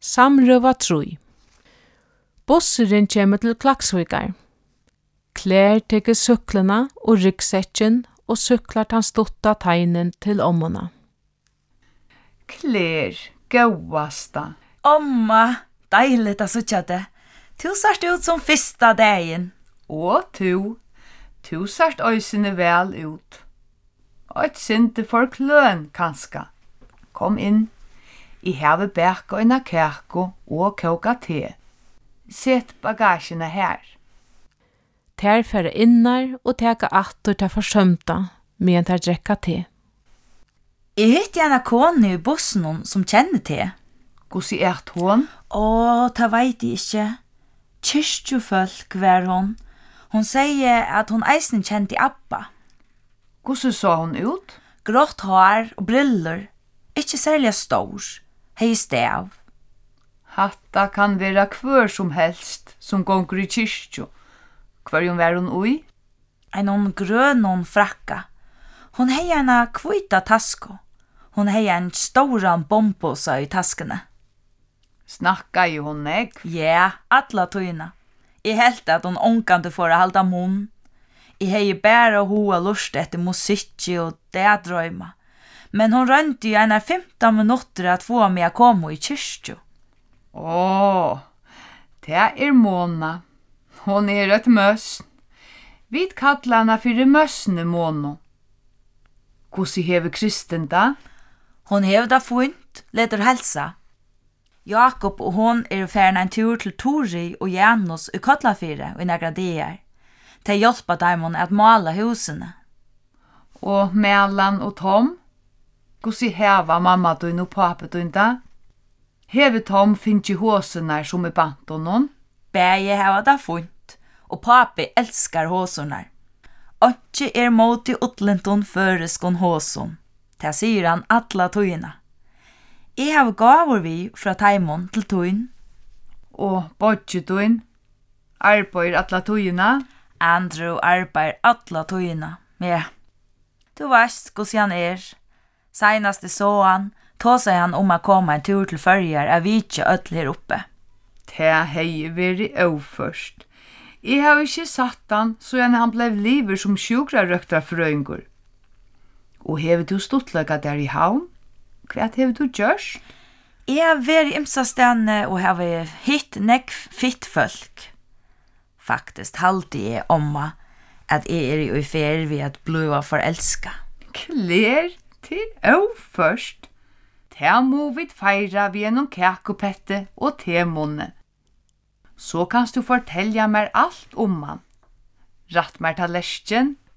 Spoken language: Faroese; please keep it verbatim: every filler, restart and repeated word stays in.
Samrøva trúi. Busseren kommer til Klaksvíkar. Klær tekur sukluna og ryggsekken og suklar tan stutta tegnen til ommuna. Klær, gåasta. Omma, deiligt att sucha det. Du sart ut som första dagen. Og tu, tu sart øysene vel ut. Eit sinte for kløn, kanska. Kom inn. I have bæk og inna kærko og koka te. Sett bagasjene her. Ter færa innar og teka attor til forsømta, medan ter drekka te. Jeg hitt gjerne kone i bussen som kjenner til. Gossi ert hon? Åh, det veit jeg ikke. Kyrkjofolk var hon. Hon sier at hon eisen kjente Abba. Gossi så hon ut? Grått hår og briller. Ikke særlig stor. Hei stav. Hatta kan vera kvør som helst som gonger i kyrkjo. Kvørjum var hon ui? Ein hon grønn frakka. Hon hei en kvita tasko. Hon hei en stora bombosa i taskene. Snakka i hon eg? Ja, alla tøyna. Jeg helt at hon ångande for å halda munn. Jeg hei bæra hoa lust etter musikki og dædrøyma. Men hon rønte jo en femton minutter at få meg å komme i kyrkjo. Åh, det er Mona. Hon er et møsn. Vi kallar hana fyrir møsne Mono. Gossi hever kristen da? Hon hever da funt, leder helsa. Jakob og hon er færen en tur til Tori og Janus i Kotlafire og i nægra dier. De hjelpa dem at mala husene. Og Melan og Tom? Gossi heva mamma dun og pappa dun da? Hever Tom finnes i håsene som er bant honom? Bæje heva da funt, og papi elskar håsene. Otje er mot i utlenton føreskon håson. Det sier han alla tøyina. Jeg har gaver vi fra Taimon til tøyn. Og bodje tøyn? Arbeid alla tøyina? Andrew arbeid alla tøyina. Ja, du veist hos han er. Senast jeg så han, tå seg han om å komme en tur til førjar av vitje ødel her oppe. Det hei veri overførst. Jeg har ikke satt han, så gjerne han blev liver som sjukra røkta frøyngur. Og hever du stortløkka der i havn? Hva hever du gjørst? Jeg har vært imsa stedene og har hitt nekk fitt folk. Faktisk halte jeg omma at jeg er i fer ved at blua forelska. Klær til overførst. Det må vi feira ved gjennom kakopette og temunne. Så kanst du fortelja meg alt om han. Ratt meg til lesken